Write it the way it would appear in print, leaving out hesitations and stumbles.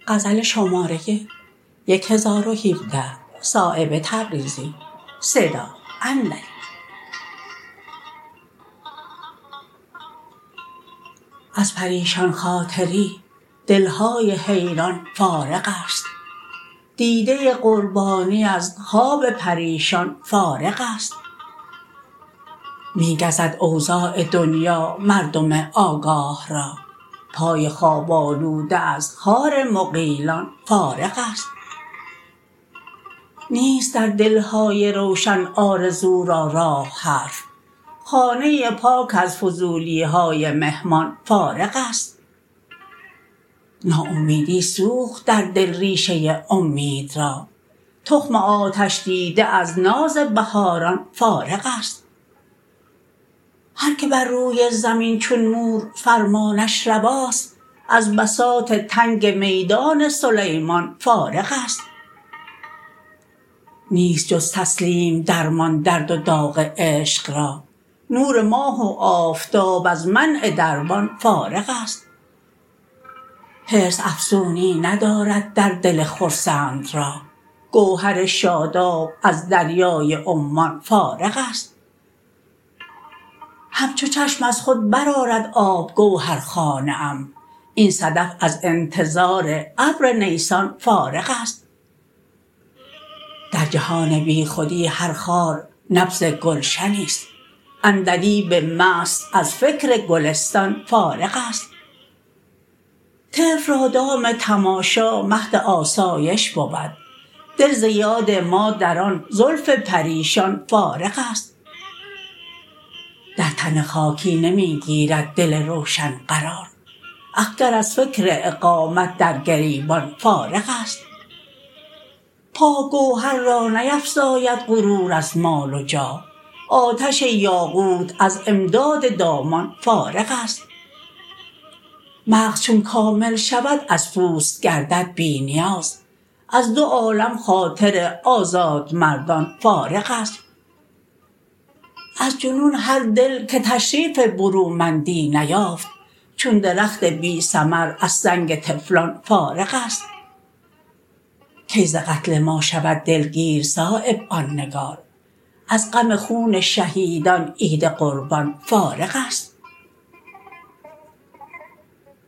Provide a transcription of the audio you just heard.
از پریشان خاطری دلهای حیران فارغ است. دیده قربانی از خواب پریشان فارغ است. می گزد اوضاع دنیا مردم آگاه را، پای خواب آلوده از خار مغیلان فارغ است. نیست در دلهای روشن آرزو را راه حرف، خانه پاک از فضولیهای مهمان فارغ است. ناامیدی سوخت در دل ریشه امید را، تخم آتش دیده از ناز بهاران فارغ است. هر که بر روی زمین چون مور فرمانش رواست، از بساط تنگ میدان سلیمان فارغ است. نیست جز تسلیم درمان درد و داغ عشق را، نور ماه و آفتاب از منع دربان فارغ است. حرص افزونی ندارد در دل خرسند را، گوهر شاداب از دریای عمان فارغ است. همچو چشم از خود برآرد آب گوهرخانه ام، این صدف از انتظار ابر نیسان فارغ است. در جهان بیخودی هر خار نبض گلشنی است، عندلیب مست از فکر گلستان فارغ است. طفل را دام تماشا مهد آسایش بود، دل ز یاد مادران زلف پریشان فارغ است. در تن خاکی نمی گیرد دل روشن قرار، اخگر از فکر اقامت در گریبان فارغ است. پاک گوهر را نیفزاید غرور از مال و جاه، آتش یاقوت از امداد دامان فارغ است. مغز چون کامل شود از پوست گردد بی نیاز، از دو عالم خاطر آزادمردان فارغ است. از جنون هر دل که تشریف برومندی نیافت، چون درخت بی ثمر از سنگ طفلان فارغ است. کی ز قتل ما شود دلگیر صایب آن نگار، از غم خون شهیدان عید قربان فارغ است.